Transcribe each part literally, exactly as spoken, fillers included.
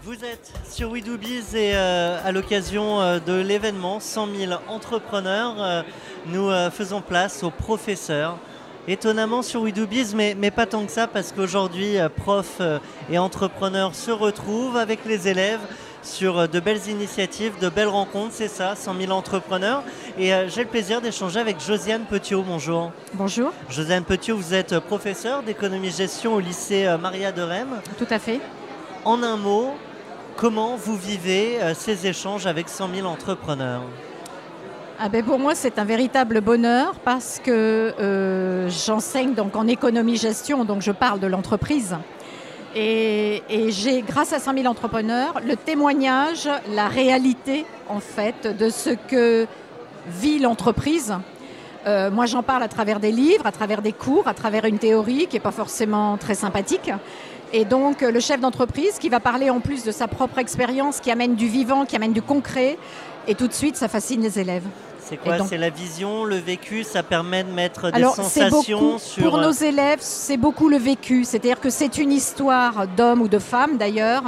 Vous êtes sur We Do Biz et euh, à l'occasion euh, de l'événement cent mille entrepreneurs, euh, nous euh, faisons place aux professeurs. Étonnamment sur We Do Biz, mais, mais pas tant que ça, parce qu'aujourd'hui, euh, profs euh, et entrepreneurs se retrouvent avec les élèves sur euh, de belles initiatives, de belles rencontres, c'est ça, cent mille entrepreneurs. Et euh, j'ai le plaisir d'échanger avec Josiane Petiot. Bonjour. Bonjour. Josiane Petiot, vous êtes professeure d'économie-gestion au lycée euh, Maria de Rème. Tout à fait. En un mot, comment vous vivez euh, ces échanges avec cent mille entrepreneurs? Ah ben pour moi, c'est un véritable bonheur parce que euh, j'enseigne donc en économie-gestion, donc je parle de l'entreprise. Et, et j'ai, grâce à cent mille entrepreneurs, le témoignage, la réalité en fait de ce que vit l'entreprise. Euh, moi, j'en parle à travers des livres, à travers des cours, à travers une théorie qui n'est pas forcément très sympathique. Et donc, le chef d'entreprise qui va parler en plus de sa propre expérience, qui amène du vivant, qui amène du concret, et tout de suite, ça fascine les élèves. C'est quoi? Donc, c'est la vision, le vécu, ça permet de mettre des alors, sensations beaucoup, sur... Pour nos élèves, c'est beaucoup le vécu. C'est-à-dire que c'est une histoire d'hommes ou de femmes, d'ailleurs.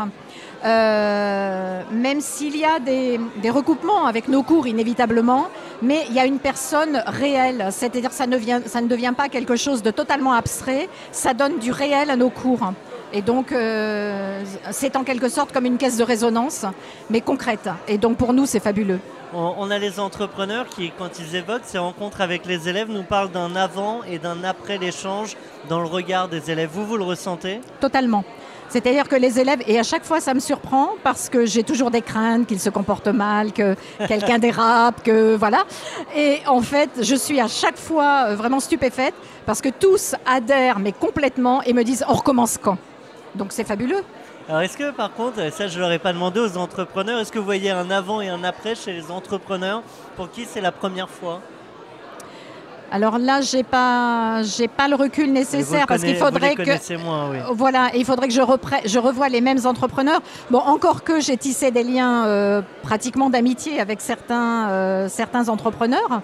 Euh, même s'il y a des, des recoupements avec nos cours, inévitablement, mais il y a une personne réelle. C'est-à-dire que ça ne, vient, ça ne devient pas quelque chose de totalement abstrait. Ça donne du réel à nos cours. Et donc, euh, c'est en quelque sorte comme une caisse de résonance, mais concrète. Et donc, pour nous, c'est fabuleux. On a les entrepreneurs qui, quand ils évoquent ces rencontres avec les élèves, nous parlent d'un avant et d'un après l'échange dans le regard des élèves. Vous, vous le ressentez? Totalement. C'est-à-dire que les élèves, et à chaque fois ça me surprend parce que j'ai toujours des craintes qu'ils se comportent mal, que quelqu'un dérape, que voilà. Et en fait, je suis à chaque fois vraiment stupéfaite parce que tous adhèrent, mais complètement, et me disent on recommence quand? Donc c'est fabuleux. Alors est-ce que par contre, ça je ne l'aurais pas demandé aux entrepreneurs, est-ce que vous voyez un avant et un après chez les entrepreneurs pour qui c'est la première fois? Alors là, j'ai pas, j'ai pas le recul nécessaire parce qu'il faudrait que, moins, oui. voilà, il faudrait que je, repre- je revoie les mêmes entrepreneurs. Bon, encore que j'ai tissé des liens euh, pratiquement d'amitié avec certains, euh, certains entrepreneurs,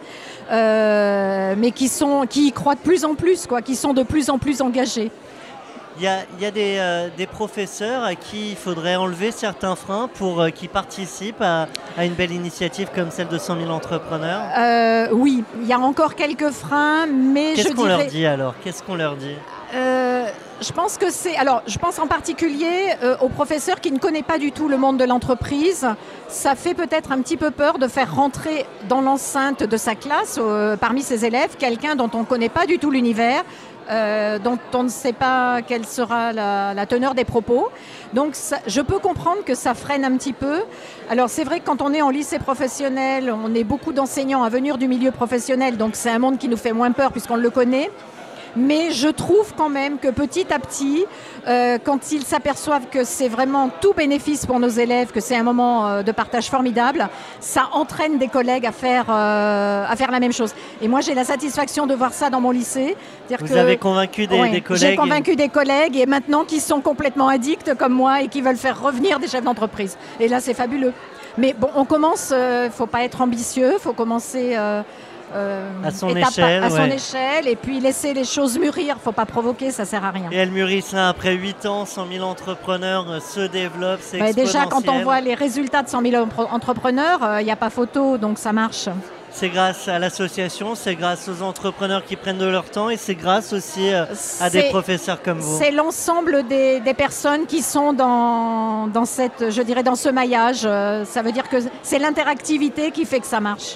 euh, mais qui sont, qui y croient de plus en plus, quoi, qui sont de plus en plus engagés. Il y a, il y a des, euh, des professeurs à qui il faudrait enlever certains freins pour euh, qu'ils participent à, à une belle initiative comme celle de cent mille entrepreneurs. Euh, oui, il y a encore quelques freins, mais Qu'est-ce je qu'on dirais... leur dit alors? Qu'est-ce qu'on leur dit? euh, Je pense que c'est... Alors, je pense en particulier euh, aux professeurs qui ne connaissent pas du tout le monde de l'entreprise. Ça fait peut-être un petit peu peur de faire rentrer dans l'enceinte de sa classe, euh, parmi ses élèves, quelqu'un dont on ne connaît pas du tout l'univers, Euh, dont on ne sait pas quelle sera la, la teneur des propos. Donc ça, je peux comprendre que ça freine un petit peu. Alors c'est vrai que quand on est en lycée professionnel, on est beaucoup d'enseignants à venir du milieu professionnel, donc c'est un monde qui nous fait moins peur puisqu'on le connaît. Mais je trouve quand même que petit à petit, euh, quand ils s'aperçoivent que c'est vraiment tout bénéfice pour nos élèves, que c'est un moment euh, de partage formidable, ça entraîne des collègues à faire, euh, à faire la même chose. Et moi, j'ai la satisfaction de voir ça dans mon lycée. Vous que, avez convaincu des, ouais, des collègues? J'ai convaincu des collègues et maintenant qui sont complètement addicts comme moi et qui veulent faire revenir des chefs d'entreprise. Et là, c'est fabuleux. Mais bon, on commence, il euh, ne faut pas être ambitieux, il faut commencer... Euh, Euh, à son étape, échelle, à son ouais. échelle, et puis laisser les choses mûrir. Il ne faut pas provoquer, ça ne sert à rien. Et elles mûrissent là, après huit ans, cent mille entrepreneurs euh, se développent, c'est bah, exponentiel. Déjà, quand on voit les résultats de cent mille entrepreneurs, il euh, n'y a pas photo, donc ça marche. C'est grâce à l'association, c'est grâce aux entrepreneurs qui prennent de leur temps et c'est grâce aussi euh, à des professeurs comme vous. C'est l'ensemble des, des personnes qui sont dans, dans, cette, je dirais, dans ce maillage. Euh, ça veut dire que c'est l'interactivité qui fait que ça marche.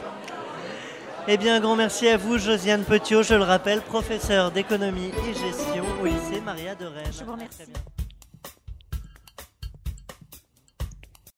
Eh bien, un grand merci à vous, Josiane Petiot, je le rappelle, professeure d'économie et gestion au lycée Maria de Rème. Je vous remercie.